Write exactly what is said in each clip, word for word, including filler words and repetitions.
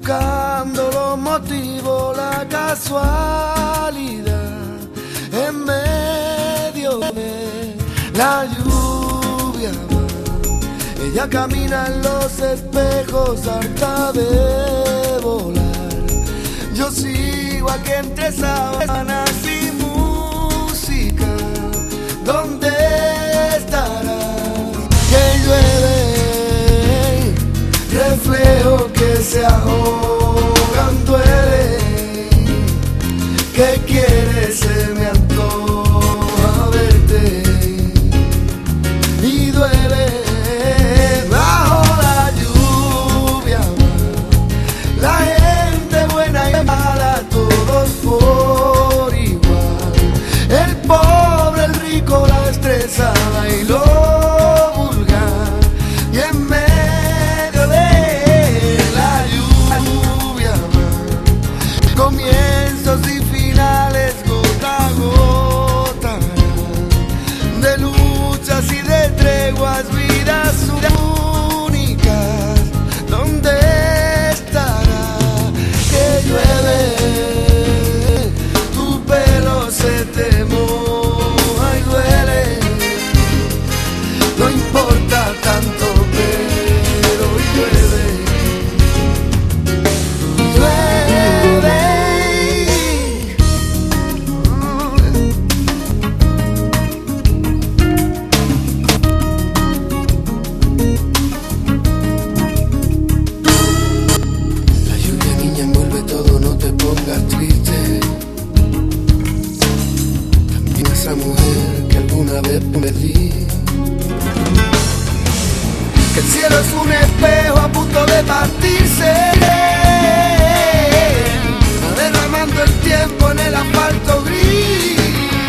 buscando los motivos, la casualidad en medio de la lluvia va. Ella camina en los espejos harta de volar. Yo sigo aquí entre sábanas y música. ¿Dónde estarás? Que llueve, reflejo que se ahogan, duele, que quiere, se me antoja verte y duele bajo la lluvia, la gente buena y mala, todos por igual, el pobre, el rico, la estresada y lo vulgar, y en medio de comienzos y finales, gota a gota, de luchas y de treguas, vidas únicas. ¿Dónde estará? Que llueve, tu pelo se te moja y duele, no importa tanto, pero llueve. Mujer que alguna vez me di, que el cielo es un espejo a punto de partirse, derramando el tiempo en el asfalto gris.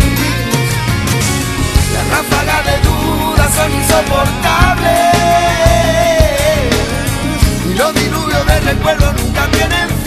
Las ráfagas de dudas son insoportables y los diluvios de recuerdo nunca tienen